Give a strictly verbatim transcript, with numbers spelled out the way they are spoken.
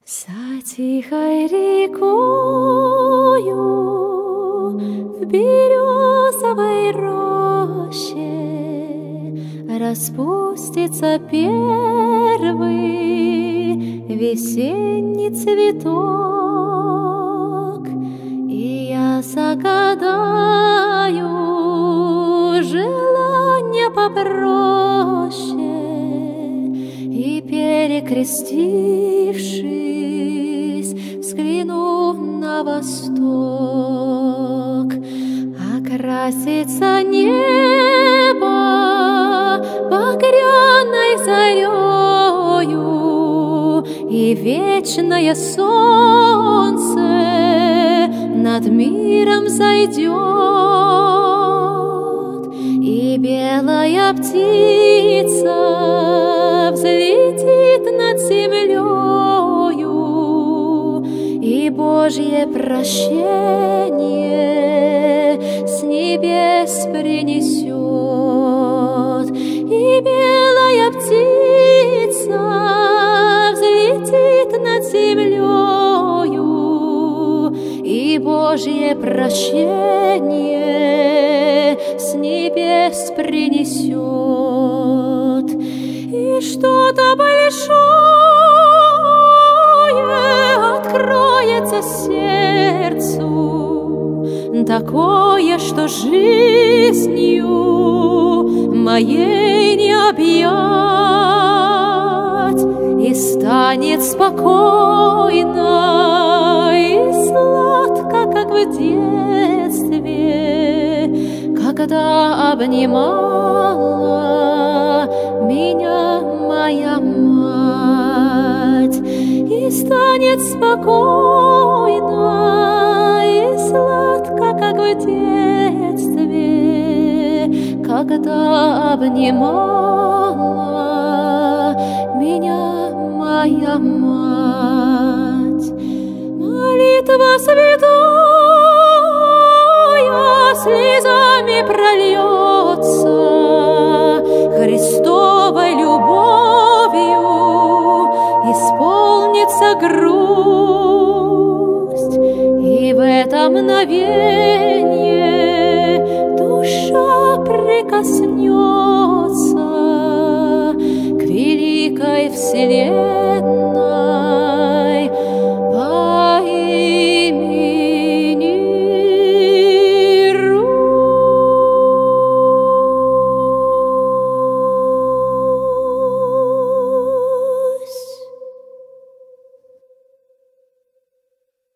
За тихой рекою в березовой роще распустится первый весенний цветок, и я загадаю желание попроще, и, перекрестившись, взгляну на восток. Окрасится небо багряной зарею, и вечное солнце над миром зайдет, и белая птица взлетит над землею, и Божье прощение с небес принесет, и белая птица взлетит над землею, и Божье прощение с небес принесет, и что-то большое откроется сердцу, такое, что жизнью моей не объять, и станет спокойно и сладко, как в детстве, когда обнимала меня моя мать, и станет спокойно и сладко, как в детстве, когда обнимала меня моя мать. Молитва святая слезами прольется, Христовой любовью исполнится грусть, и в это мгновенье душа прикоснется к великой вселенной